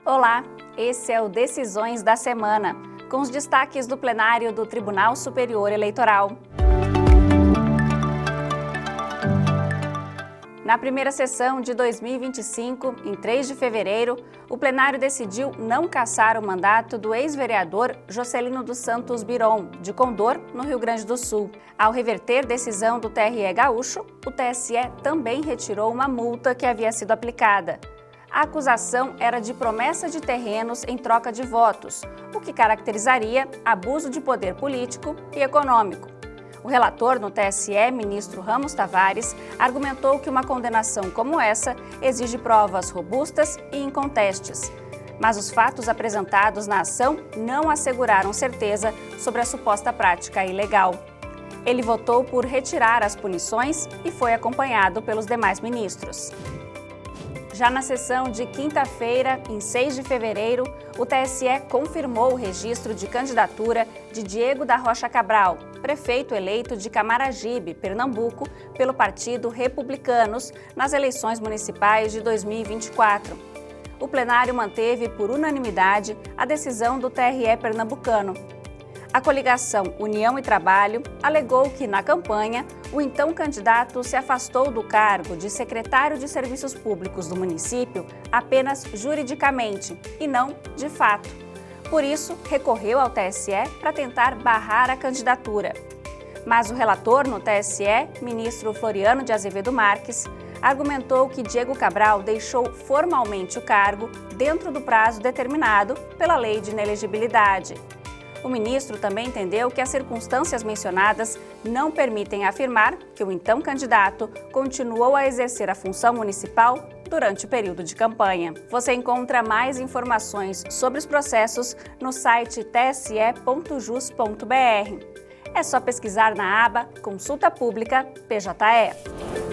Olá, esse é o Decisões da Semana, com os destaques do plenário do Tribunal Superior Eleitoral. Na primeira sessão de 2025, em 3 de fevereiro, o plenário decidiu não cassar o mandato do ex-vereador Jocelino dos Santos Biron, de Condor, no Rio Grande do Sul. Ao reverter decisão do TRE gaúcho, o TSE também retirou uma multa que havia sido aplicada. A acusação era de promessa de terrenos em troca de votos, o que caracterizaria abuso de poder político e econômico. O relator no TSE, ministro Ramos Tavares, argumentou que uma condenação como essa exige provas robustas e incontestes. Mas os fatos apresentados na ação não asseguraram certeza sobre a suposta prática ilegal. Ele votou por retirar as punições e foi acompanhado pelos demais ministros. Já na sessão de quinta-feira, em 6 de fevereiro, o TSE confirmou o registro de candidatura de Diego da Rocha Cabral, prefeito eleito de Camaragibe, Pernambuco, pelo Partido Republicanos, nas eleições municipais de 2024. O plenário manteve por unanimidade a decisão do TRE pernambucano. A coligação União e Trabalho alegou que, na campanha, o então candidato se afastou do cargo de secretário de Serviços Públicos do município apenas juridicamente e não de fato. Por isso, recorreu ao TSE para tentar barrar a candidatura. Mas o relator no TSE, ministro Floriano de Azevedo Marques, argumentou que Diego Cabral deixou formalmente o cargo dentro do prazo determinado pela Lei de Inelegibilidade. O ministro também entendeu que as circunstâncias mencionadas não permitem afirmar que o então candidato continuou a exercer a função municipal durante o período de campanha. Você encontra mais informações sobre os processos no site tse.jus.br. É só pesquisar na aba Consulta Pública PJE.